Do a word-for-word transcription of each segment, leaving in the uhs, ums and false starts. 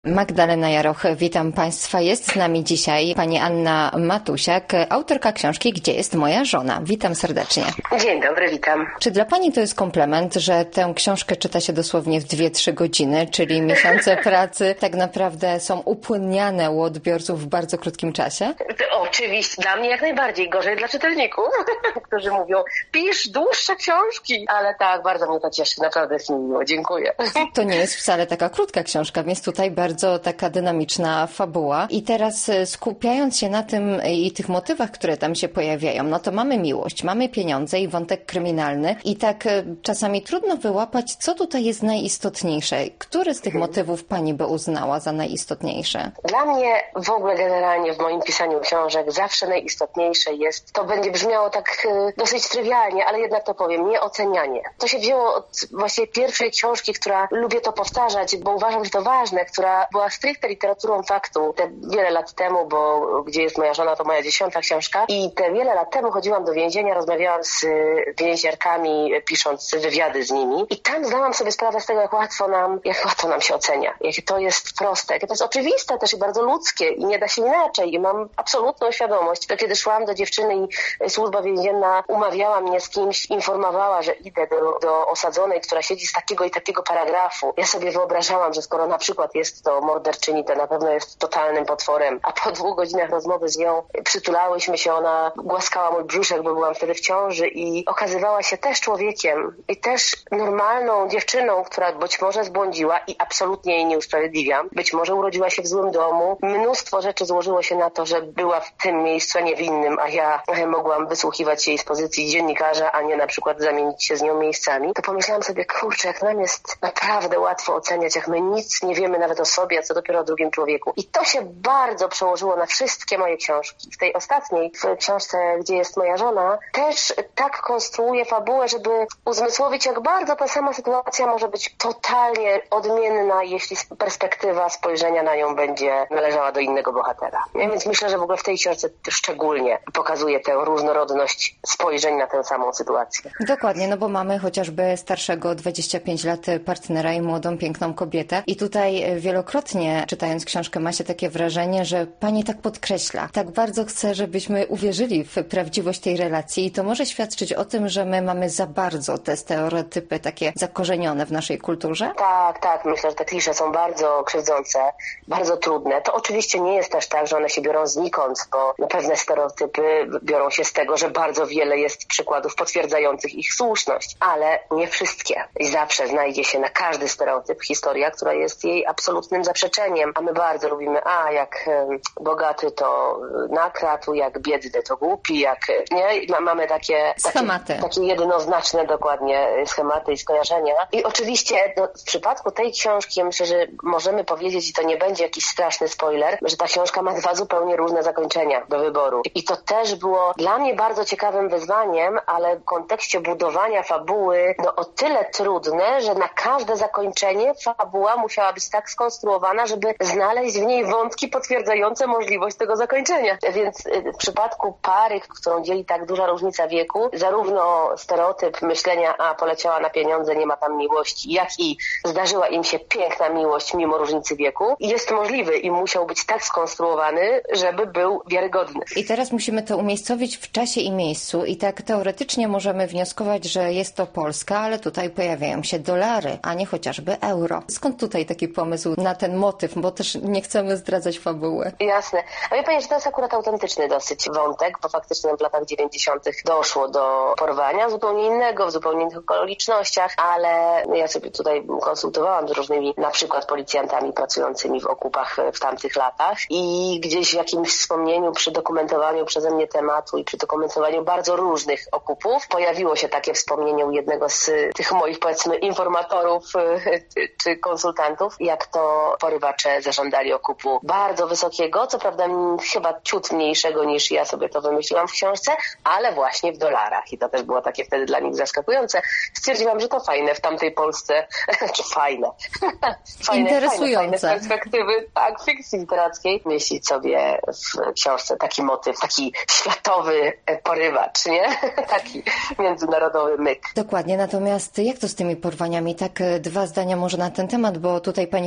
Magdalena Jaroch, witam Państwa. Jest z nami dzisiaj pani Anna Matusiak, autorka książki Gdzie jest moja żona? Witam serdecznie. Dzień dobry, witam. Czy dla pani to jest komplement, że tę książkę czyta się dosłownie w dwie trzy godziny, czyli miesiące pracy tak naprawdę są upłynniane u odbiorców w bardzo krótkim czasie? Oczywiście, dla mnie jak najbardziej, gorzej dla czytelników, którzy mówią, pisz dłuższe książki, ale tak, bardzo mnie to cieszy, naprawdę jest mi miło, dziękuję. To nie jest wcale taka krótka książka, więc tutaj bardzo Bardzo taka dynamiczna fabuła. I teraz skupiając się na tym i tych motywach, które tam się pojawiają, no to mamy miłość, mamy pieniądze i wątek kryminalny i tak czasami trudno wyłapać, co tutaj jest najistotniejsze. Który z tych motywów pani by uznała za najistotniejsze? Dla mnie w ogóle generalnie w moim pisaniu książek zawsze najistotniejsze jest, to będzie brzmiało tak dosyć trywialnie, ale jednak to powiem, nieocenianie. To się wzięło od właśnie pierwszej książki, która lubię to powtarzać, bo uważam, że to ważne, która była stricte literaturą faktu te wiele lat temu, bo Gdzie jest moja żona to moja dziesiąta książka i te wiele lat temu chodziłam do więzienia, rozmawiałam z więźniarkami, pisząc wywiady z nimi i tam zdałam sobie sprawę z tego, jak łatwo nam, jak łatwo nam się ocenia, jakie to jest proste, jakie to jest oczywiste też i bardzo ludzkie i nie da się inaczej i mam absolutną świadomość, że kiedy szłam do dziewczyny i służba więzienna umawiała mnie z kimś, informowała, że idę do, do osadzonej, która siedzi z takiego i takiego paragrafu. Ja sobie wyobrażałam, że skoro na przykład jest to morderczyni, to na pewno jest totalnym potworem. A po dwóch godzinach rozmowy z nią przytulałyśmy się, ona głaskała mój brzuszek, bo byłam wtedy w ciąży i okazywała się też człowiekiem i też normalną dziewczyną, która być może zbłądziła i absolutnie jej nie usprawiedliwiam. Być może urodziła się w złym domu. Mnóstwo rzeczy złożyło się na to, że była w tym miejscu, a nie w innym, a ja mogłam wysłuchiwać jej z pozycji dziennikarza, a nie na przykład zamienić się z nią miejscami. To pomyślałam sobie, kurczę, jak nam jest naprawdę łatwo oceniać, jak my nic nie wiemy nawet o sobie, a co dopiero o drugim człowieku. I to się bardzo przełożyło na wszystkie moje książki. W tej ostatniej, w książce Gdzie jest moja żona, też tak konstruuję fabułę, żeby uzmysłowić, jak bardzo ta sama sytuacja może być totalnie odmienna, jeśli perspektywa spojrzenia na nią będzie należała do innego bohatera. Ja więc myślę, że w ogóle w tej książce szczególnie pokazuje tę różnorodność spojrzeń na tę samą sytuację. Dokładnie, no bo mamy chociażby starszego dwadzieścia pięć lat partnera i młodą, piękną kobietę i tutaj wielokrotnie czytając książkę ma się takie wrażenie, że pani tak podkreśla, tak bardzo chce, żebyśmy uwierzyli w prawdziwość tej relacji i to może świadczyć o tym, że my mamy za bardzo te stereotypy takie zakorzenione w naszej kulturze? Tak, tak, myślę, że te klisze są bardzo krzywdzące, bardzo trudne. To oczywiście nie jest też tak, że one się biorą znikąd, bo pewne stereotypy biorą się z tego, że bardzo wiele jest przykładów potwierdzających ich słuszność, ale nie wszystkie. I zawsze znajdzie się na każdy stereotyp historia, która jest jej absolutnym zaprzeczeniem, a my bardzo lubimy, a jak bogaty to nakradł, jak biedny to głupi, jak nie, mamy takie schematy, takie, takie jednoznaczne dokładnie schematy i skojarzenia. I oczywiście no, w przypadku tej książki ja myślę, że możemy powiedzieć, i to nie będzie jakiś straszny spoiler, że ta książka ma dwa zupełnie różne zakończenia do wyboru. I to też było dla mnie bardzo ciekawym wyzwaniem, ale w kontekście budowania fabuły no o tyle trudne, że na każde zakończenie fabuła musiała być tak skonstruowana, żeby znaleźć w niej wątki potwierdzające możliwość tego zakończenia. Więc w przypadku pary, którą dzieli tak duża różnica wieku, zarówno stereotyp myślenia, a poleciała na pieniądze, nie ma tam miłości, jak i zdarzyła im się piękna miłość mimo różnicy wieku, jest możliwy i musiał być tak skonstruowany, żeby był wiarygodny. I teraz musimy to umiejscowić w czasie i miejscu i tak teoretycznie możemy wnioskować, że jest to Polska, ale tutaj pojawiają się dolary, a nie chociażby euro. Skąd tutaj taki pomysł na ten motyw, bo też nie chcemy zdradzać fabuły? Jasne. A wie pani, że to jest akurat autentyczny dosyć wątek, bo faktycznie w latach dziewięćdziesiątych doszło do porwania zupełnie innego, w zupełnie innych okolicznościach, ale ja sobie tutaj konsultowałam z różnymi na przykład policjantami pracującymi w okupach w tamtych latach i gdzieś w jakimś wspomnieniu przy dokumentowaniu przeze mnie tematu i przy dokumentowaniu bardzo różnych okupów pojawiło się takie wspomnienie u jednego z tych moich, powiedzmy, informatorów czy konsultantów, jak to porywacze zażądali okupu bardzo wysokiego, co prawda chyba ciut mniejszego niż ja sobie to wymyśliłam w książce, ale właśnie w dolarach i to też było takie wtedy dla nich zaskakujące. Stwierdziłam, że to fajne w tamtej Polsce, czy fajne, fajne, interesujące. Fajne, fajne perspektywy, tak, fikcji literackiej, myślić sobie w książce taki motyw, taki światowy porywacz, nie? Taki międzynarodowy myk. Dokładnie, natomiast jak to z tymi porwaniami? Tak, dwa zdania może na ten temat, bo tutaj pani faktycznie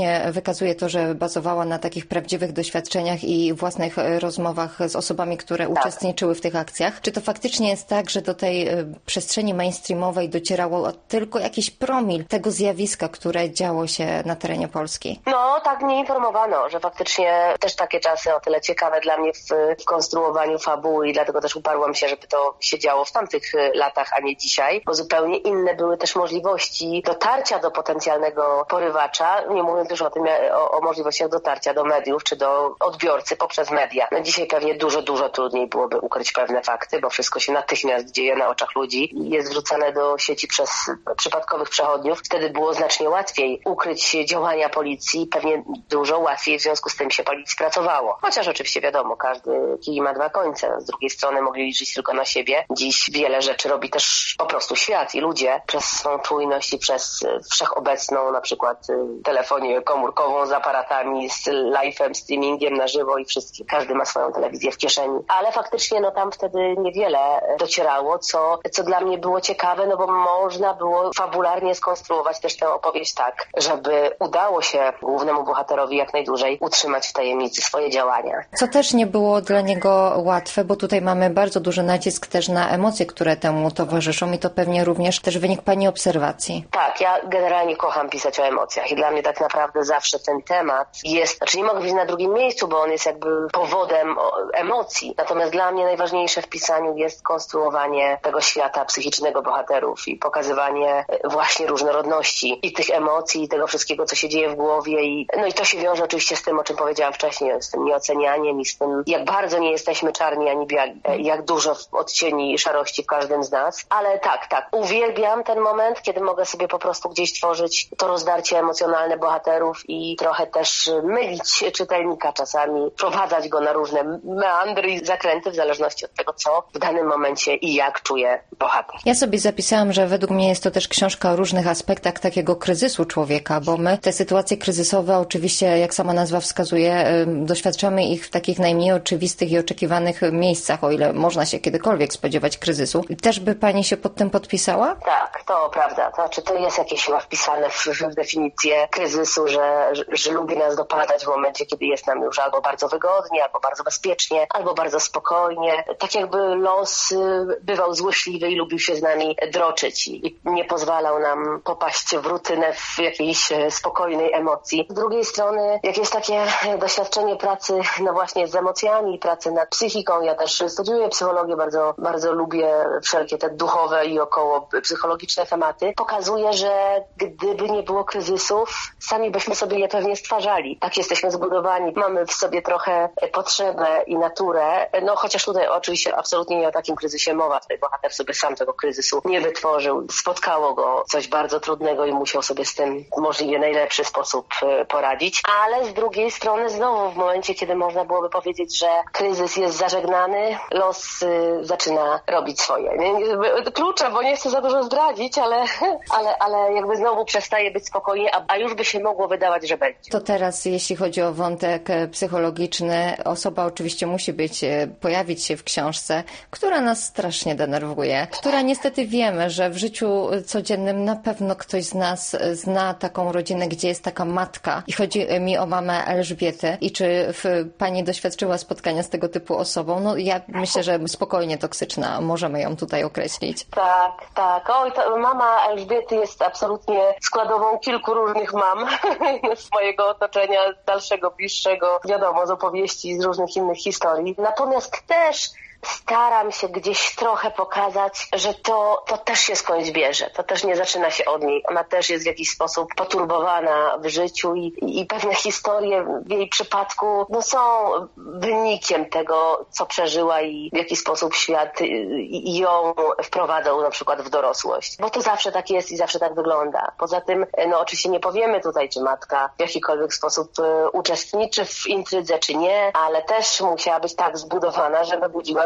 faktycznie wykazuje to, że bazowała na takich prawdziwych doświadczeniach i własnych rozmowach z osobami, które tak. uczestniczyły w tych akcjach. Czy to faktycznie jest tak, że do tej przestrzeni mainstreamowej docierało tylko jakiś promil tego zjawiska, które działo się na terenie Polski? No, tak mnie informowano, że faktycznie też takie czasy o tyle ciekawe dla mnie w, w konstruowaniu fabuły i dlatego też uparłam się, żeby to się działo w tamtych latach, a nie dzisiaj, bo zupełnie inne były też możliwości dotarcia do potencjalnego porywacza, nie mówiąc już o tym, o, o możliwościach dotarcia do mediów czy do odbiorcy poprzez media. No dzisiaj pewnie dużo, dużo trudniej byłoby ukryć pewne fakty, bo wszystko się natychmiast dzieje na oczach ludzi i jest wrzucane do sieci przez przypadkowych przechodniów. Wtedy było znacznie łatwiej ukryć działania policji, pewnie dużo łatwiej w związku z tym się policji pracowało. Chociaż oczywiście wiadomo, każdy kij ma dwa końce. Z drugiej strony mogli liczyć tylko na siebie. Dziś wiele rzeczy robi też po prostu świat i ludzie przez swą czujność i przez wszechobecną na przykład telefonię komórkową z aparatami, z live'em, streamingiem na żywo i wszystkim. Każdy ma swoją telewizję w kieszeni. Ale faktycznie no tam wtedy niewiele docierało, co, co dla mnie było ciekawe, no bo można było fabularnie skonstruować też tę opowieść tak, żeby udało się głównemu bohaterowi jak najdłużej utrzymać w tajemnicy swoje działania. Co też nie było dla niego łatwe, bo tutaj mamy bardzo duży nacisk też na emocje, które temu towarzyszą i to pewnie również też wynik Pani obserwacji. Tak, ja generalnie kocham pisać o emocjach i dla mnie tak naprawdę zawsze ten temat jest, znaczy nie mogę być na drugim miejscu, bo on jest jakby powodem emocji, natomiast dla mnie najważniejsze w pisaniu jest konstruowanie tego świata psychicznego bohaterów i pokazywanie właśnie różnorodności i tych emocji, i tego wszystkiego, co się dzieje w głowie i no i to się wiąże oczywiście z tym, o czym powiedziałam wcześniej, z tym nieocenianiem i z tym, jak bardzo nie jesteśmy czarni ani biali, jak dużo odcieni szarości w każdym z nas, ale tak, tak, uwielbiam ten moment, kiedy mogę sobie po prostu gdzieś tworzyć to rozdarcie emocjonalne bohaterów i trochę też mylić czytelnika czasami, prowadzać go na różne meandry i zakręty w zależności od tego, co w danym momencie i jak czuje bohater. Ja sobie zapisałam, że według mnie jest to też książka o różnych aspektach takiego kryzysu człowieka, bo my te sytuacje kryzysowe oczywiście, jak sama nazwa wskazuje, doświadczamy ich w takich najmniej oczywistych i oczekiwanych miejscach, o ile można się kiedykolwiek spodziewać kryzysu. Też by Pani się pod tym podpisała? Tak, to prawda. To znaczy to jest jakieś chyba wpisane w, w definicję kryzysu, że, że, że lubi nas dopadać w momencie, kiedy jest nam już albo bardzo wygodnie, albo bardzo bezpiecznie, albo bardzo spokojnie. Tak jakby los bywał złośliwy i lubił się z nami droczyć i nie pozwalał nam popaść w rutynę w jakiejś spokojnej emocji. Z drugiej strony, jak jest takie doświadczenie pracy no właśnie z emocjami, pracy nad psychiką, ja też studiuję psychologię, bardzo, bardzo lubię wszelkie te duchowe i około psychologiczne tematy, pokazuje, że gdyby nie było kryzysów, sami byśmy sobie je pewnie stwarzali. Tak jesteśmy zbudowani. Mamy w sobie trochę potrzebę i naturę, no chociaż tutaj oczywiście absolutnie nie o takim kryzysie mowa. Tutaj bohater sobie sam tego kryzysu nie wytworzył. Spotkało go coś bardzo trudnego i musiał sobie z tym w możliwie najlepszy sposób poradzić. Ale z drugiej strony znowu w momencie, kiedy można byłoby powiedzieć, że kryzys jest zażegnany, los y, zaczyna robić swoje. Klucze, bo nie chcę za dużo zdradzić, ale, ale, ale jakby znowu przestaje być spokojnie, a, a już by się mogło wydawać, że będzie. To teraz, jeśli chodzi o wątek psychologiczny, osoba oczywiście musi być, pojawić się w książce, która nas strasznie denerwuje, która niestety wiemy, że w życiu codziennym na pewno ktoś z nas zna taką rodzinę, gdzie jest taka matka. I chodzi mi o mamę Elżbiety. I czy w, Pani doświadczyła spotkania z tego typu osobą? No ja myślę, że spokojnie toksyczna, możemy ją tutaj określić. Tak, tak. Oj, to mama Elżbiety jest absolutnie składową kilku różnych mam z mojego otoczenia, dalszego, bliższego, wiadomo, z opowieści, z różnych innych historii. Natomiast też staram się gdzieś trochę pokazać, że to, to też się skądś bierze. To też nie zaczyna się od niej. Ona też jest w jakiś sposób poturbowana w życiu i, i, i pewne historie w jej przypadku no, są wynikiem tego, co przeżyła i w jaki sposób świat i, i ją wprowadzał na przykład w dorosłość. Bo to zawsze tak jest i zawsze tak wygląda. Poza tym, no oczywiście nie powiemy tutaj, czy matka w jakikolwiek sposób uczestniczy w intrydze, czy nie, ale też musiała być tak zbudowana, żeby budziła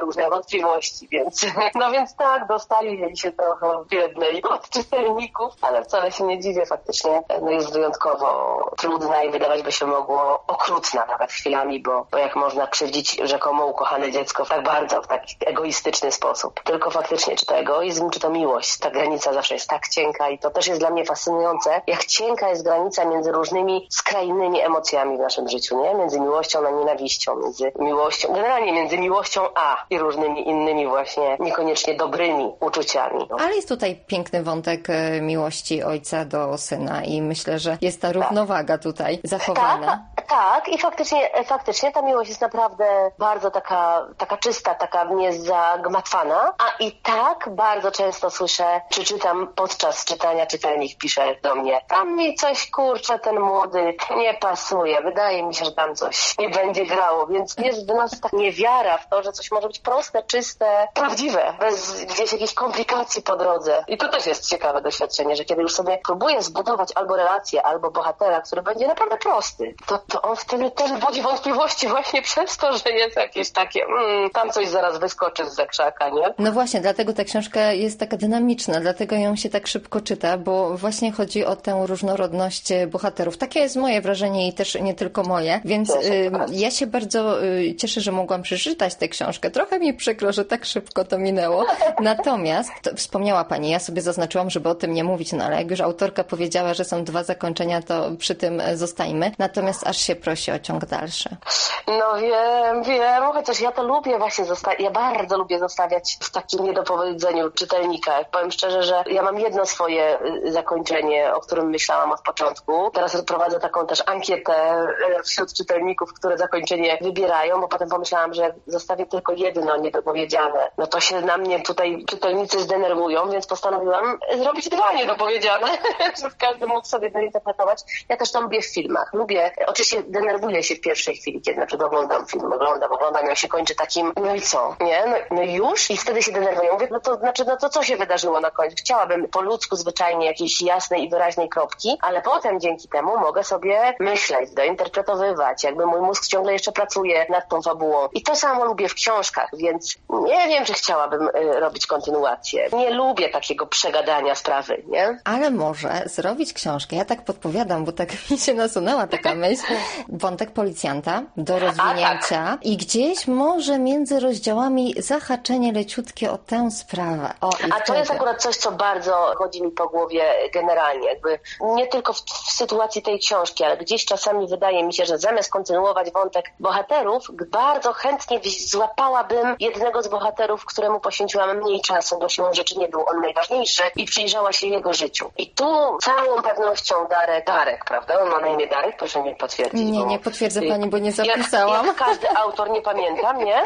różne wątpliwości, więc no więc tak, dostali jej się trochę biednej od czytelników, ale wcale się nie dziwię, faktycznie no jest wyjątkowo trudna i wydawać by się mogło okrutna nawet chwilami, bo, bo jak można krzywdzić rzekomo ukochane dziecko tak bardzo, w taki egoistyczny sposób. Tylko faktycznie, czy to egoizm, czy to miłość, ta granica zawsze jest tak cienka i to też jest dla mnie fascynujące, jak cienka jest granica między różnymi skrajnymi emocjami w naszym życiu, nie? Między miłością a nienawiścią, między miłością, generalnie między miłością a i różnymi innymi właśnie niekoniecznie dobrymi uczuciami. No. Ale jest tutaj piękny wątek miłości ojca do syna i myślę, że jest ta równowaga tutaj zachowana. Tak, tak i faktycznie, faktycznie ta miłość jest naprawdę bardzo taka, taka czysta, taka niezagmatwana, a i tak bardzo często słyszę, czy czytam podczas czytania, czytelnik pisze do mnie, tam mi coś, kurczę, ten młody nie pasuje, wydaje mi się, że tam coś nie będzie grało, więc jest w nas taka niewiara w to, że coś może być proste, czyste, prawdziwe, bez gdzieś jakichś komplikacji po drodze. I to też jest ciekawe doświadczenie, że kiedy już sobie próbuję zbudować albo relację, albo bohatera, który będzie naprawdę prosty, to, to on wtedy też budzi wątpliwości właśnie przez to, że jest jakieś takie, mm, tam coś zaraz wyskoczy z zakrzaka, nie? No właśnie, dlatego ta książka jest taka dynamiczna, dlatego ją się tak szybko czyta, bo właśnie chodzi o tę różnorodność bohaterów. Takie jest moje wrażenie i też nie tylko moje, więc y, ja się bardzo y, cieszę, że mogłam przeczytać tę książkę. Trochę mi przykro, że tak szybko to minęło. Natomiast to wspomniała Pani, ja sobie zaznaczyłam, żeby o tym nie mówić, no ale jak już autorka powiedziała, że są dwa zakończenia, to przy tym zostajmy. Natomiast aż się prosi o ciąg dalszy. No wiem, wiem, chociaż ja to lubię właśnie zostawiać, ja bardzo lubię zostawiać w takim niedopowiedzeniu czytelnika. Powiem szczerze, że ja mam jedno swoje zakończenie, o którym myślałam od początku. Teraz prowadzę taką też ankietę wśród czytelników, które zakończenie wybierają, bo potem pomyślałam, że jak zostawię tylko jedno niedopowiedziane, no to się na mnie tutaj czytelnicy zdenerwują, więc postanowiłam zrobić dwa niedopowiedziane, żeby każdy mógł sobie dointerpretować. Ja też to lubię w filmach. Lubię, oczywiście denerwuję się w pierwszej chwili, kiedy na przykład oglądam film, oglądam, oglądam, jak się kończy takim, no i co, nie? No, no już? I wtedy się denerwuję. Mówię, no to znaczy, no to co się wydarzyło na końcu? Chciałabym po ludzku zwyczajnie jakiejś jasnej i wyraźnej kropki, ale potem dzięki temu mogę sobie myśleć, dointerpretowywać, jakby mój mózg ciągle jeszcze pracuje nad tą fabułą. I to samo lubię w książkach, więc nie wiem, czy chciałabym y, robić kontynuację. Nie lubię takiego przegadania sprawy, nie? Ale może zrobić książkę, ja tak podpowiadam, bo tak mi się nasunęła taka myśl, wątek policjanta do rozwinięcia tak. i gdzieś może między rozdziałami zahaczenie leciutkie o tę sprawę. O, A to wtedy. jest akurat coś, co bardzo chodzi mi po głowie generalnie, jakby nie tylko w, w sytuacji tej książki, ale gdzieś czasami wydaje mi się, że zamiast kontynuować wątek bohaterów, bardzo chętnie złapałabym jednego z bohaterów, któremu poświęciłam mniej czasu, bo siłą rzeczy nie był on najważniejszy i przyjrzała się jego życiu. I tu całą pewnością Darek, Darek, prawda? On ma na imię Darek, proszę mnie potwierdzić. Nie, bo... nie potwierdzę Pani, bo nie zapisałam. Jak, jak każdy autor, nie pamiętam, nie?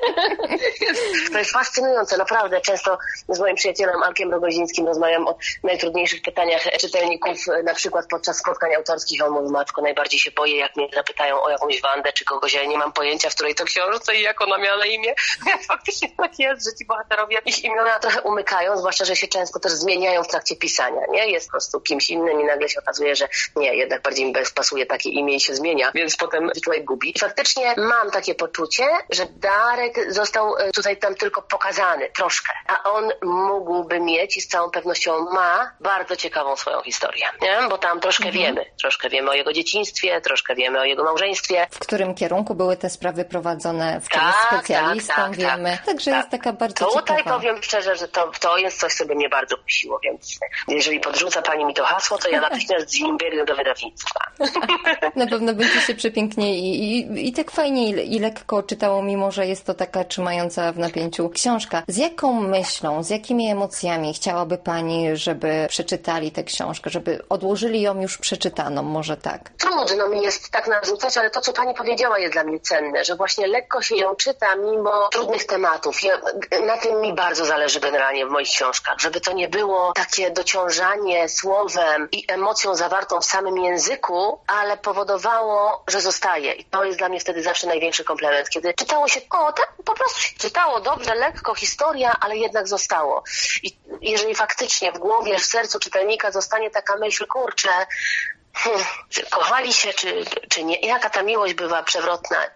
To jest fascynujące, naprawdę. Często z moim przyjacielem Alkiem Rogozińskim rozmawiam o najtrudniejszych pytaniach czytelników, na przykład podczas spotkań autorskich. On mówi, matko, najbardziej się boję, jak mnie zapytają o jakąś Wandę czy kogoś, ja nie mam pojęcia, w której to książce i jak ona miała na imię. Więc faktycznie tak jest, że ci bohaterowie ich imiona trochę umykają, zwłaszcza, że się często też zmieniają w trakcie pisania, nie? Jest po prostu kimś innym i nagle się okazuje, że nie, jednak bardziej mi pasuje takie imię i się zmienia, więc potem człowiek gubi. I faktycznie mam takie poczucie, że Darek został tutaj tam tylko pokazany troszkę, a on mógłby mieć i z całą pewnością ma bardzo ciekawą swoją historię, nie? Bo tam troszkę mhm. wiemy. Troszkę wiemy o jego dzieciństwie, troszkę wiemy o jego małżeństwie. W którym kierunku były te sprawy prowadzone, w czym tak, specjalistą tak, tak, wiemy. Tak, Także tak. jest taka bardzo Tutaj ciekawa. powiem szczerze, że to, to jest coś, co by mnie bardzo kusiło, więc jeżeli podrzuca Pani mi to hasło, to ja natychmiast z nim biegnę do wydawnictwa. Na pewno będzie się przepięknie i, i, i tak fajnie i, i lekko czytało, mimo że jest to taka trzymająca w napięciu książka. Z jaką myślą, z jakimi emocjami chciałaby Pani, żeby przeczytali tę książkę, żeby odłożyli ją już przeczytaną, może tak? Trudno mi jest tak narzucać, ale to, co Pani powiedziała, jest dla mnie cenne, że właśnie lekko się ją czyta mimo trudnych tematów. Ja, na tym mi bardzo zależy generalnie w moich książkach, żeby to nie było takie dociążanie słowem i emocją zawartą w samym języku, ale powodowało, że zostaje. I to jest dla mnie wtedy zawsze największy komplement, kiedy czytało się, o, tak po prostu się czytało dobrze, lekko, historia, ale jednak zostało. I jeżeli faktycznie w głowie, w sercu czytelnika zostanie taka myśl, kurczę, Hmm, kochali się, czy, czy nie? Jaka ta miłość bywa przewrotna?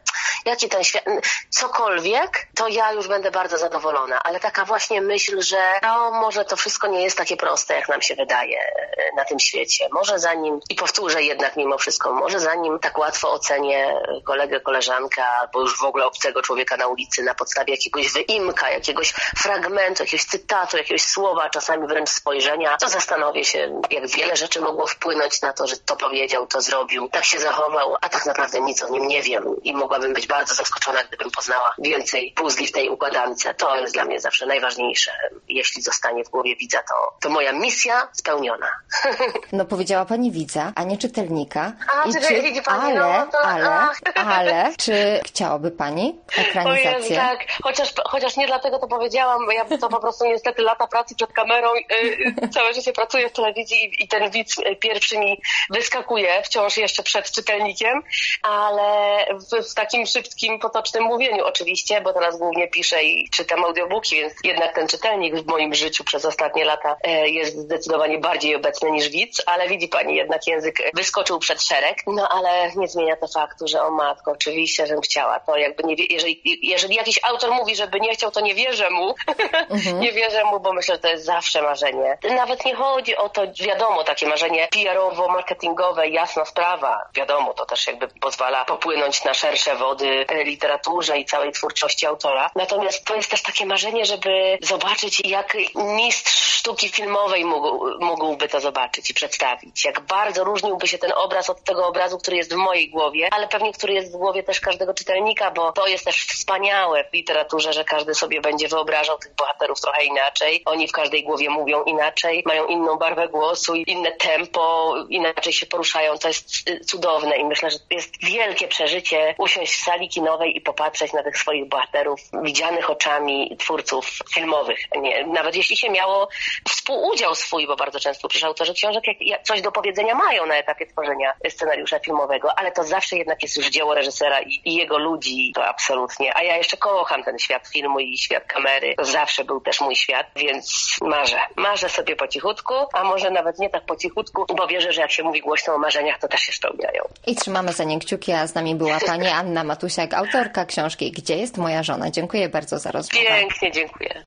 jaki ten świat, cokolwiek, to ja już będę bardzo zadowolona. Ale taka właśnie myśl, że no może to wszystko nie jest takie proste, jak nam się wydaje na tym świecie. Może zanim, i powtórzę jednak mimo wszystko, może zanim tak łatwo ocenię kolegę, koleżankę, albo już w ogóle obcego człowieka na ulicy na podstawie jakiegoś wyimka, jakiegoś fragmentu, jakiegoś cytatu, jakiegoś słowa, czasami wręcz spojrzenia, to zastanowię się, jak wiele rzeczy mogło wpłynąć na to, że to powiedział, to zrobił, tak się zachował, a tak naprawdę nic o nim nie wiem i mogłabym być bardzo zaskoczona, gdybym poznała więcej puzli w tej układance. To jest dla mnie zawsze najważniejsze. Jeśli zostanie w głowie widza, to, to moja misja spełniona. No powiedziała pani widza, a nie czytelnika. A, I czy, czy, widzi pani, ale, no, to, ale, ach. ale, czy chciałaby pani ekranizację? O Jezu, tak, chociaż, chociaż nie dlatego to powiedziałam, bo ja to po prostu niestety lata pracy przed kamerą, yy, całe życie pracuję w telewizji i, i ten widz pierwszy mi wyskakuje wciąż jeszcze przed czytelnikiem, ale w, w takim szybkim, potocznym mówieniu oczywiście, bo teraz głównie piszę i czytam audiobooki, więc jednak ten czytelnik w moim życiu przez ostatnie lata e, jest zdecydowanie bardziej obecny niż widz, ale widzi pani, jednak język wyskoczył przed szereg, no ale nie zmienia to faktu, że o matko, oczywiście, żebym chciała, to jakby nie wie, jeżeli, jeżeli jakiś autor mówi, żeby nie chciał, to nie wierzę mu, mhm. nie wierzę mu, bo myślę, że to jest zawsze marzenie. Nawet nie chodzi o to, wiadomo, takie marzenie P R owo-marketingowe, jasna sprawa, wiadomo, to też jakby pozwala popłynąć na szersze wody literaturze i całej twórczości autora. Natomiast to jest też takie marzenie, żeby zobaczyć, jak mistrz sztuki filmowej mógł, mógłby to zobaczyć i przedstawić. Jak bardzo różniłby się ten obraz od tego obrazu, który jest w mojej głowie, ale pewnie który jest w głowie też każdego czytelnika, bo to jest też wspaniałe w literaturze, że każdy sobie będzie wyobrażał tych bohaterów trochę inaczej. Oni w każdej głowie mówią inaczej, mają inną barwę głosu, inne tempo, inaczej się poruszają. To jest cudowne i myślę, że to jest wielkie przeżycie usiąść w sali kinowej i popatrzeć na tych swoich bohaterów widzianych oczami twórców filmowych. Nie, nawet jeśli się miało współudział swój, bo bardzo często przecież autorzy książek jak, jak coś do powiedzenia mają na etapie tworzenia scenariusza filmowego, ale to zawsze jednak jest już dzieło reżysera i, i jego ludzi, to absolutnie. A ja jeszcze kocham ten świat filmu i świat kamery. To zawsze był też mój świat, więc marzę. Marzę sobie po cichutku, a może nawet nie tak po cichutku, bo wierzę, że jak się mówi głośno o marzeniach, to też się spełniają. I trzymamy za nie kciuki, a z nami była pani Anna Matusiak, autorka książki Gdzie jest moja żona? Dziękuję bardzo za rozmowę. Pięknie, dziękuję.